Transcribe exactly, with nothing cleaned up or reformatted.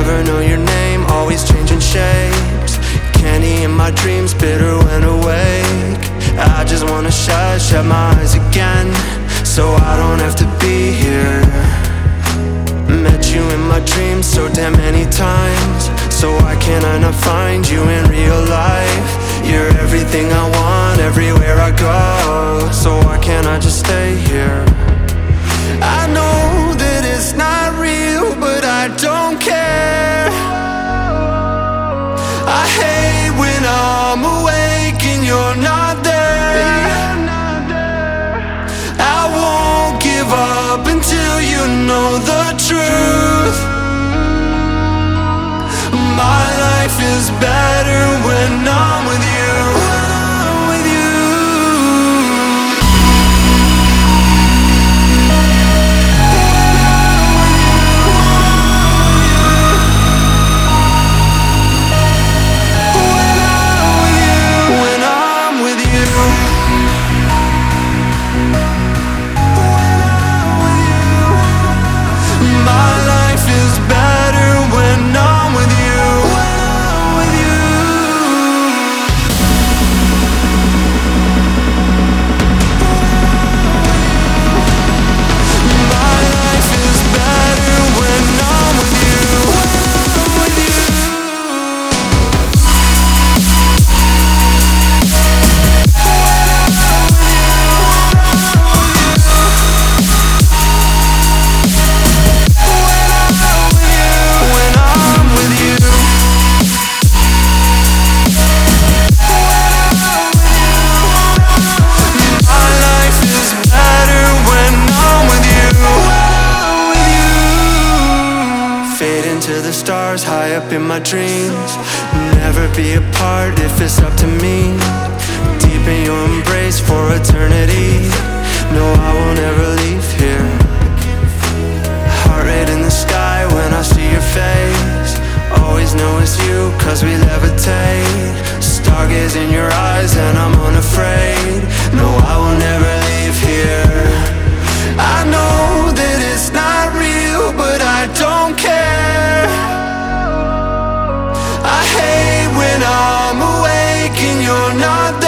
never know your name, always changing shapes. Candy in my dreams, bitter when awake. I just wanna shut, shut my eyes again, so I don't have to be here. Met you in my dreams so damn many times, so why can't I not find you in real life? You're everything I want, everywhere I go, so why can't I just stay here? I know that it's not real, but I don't care. I hate when I'm awake and you're not there. I won't give up until you know the truth. My life is better when I'm with you. To the stars, high up in my dreams. Never be apart if it's up to me. Deep in your embrace for eternity. No, I won't ever leave here. Heart rate in the sky when I see your face. Always know it's you, cause we levitate. Stargaze in your eyes and I'm unafraid. No, I will never leave here. I know that it's not real, but I don't care. I hate when I'm awake and you're not there.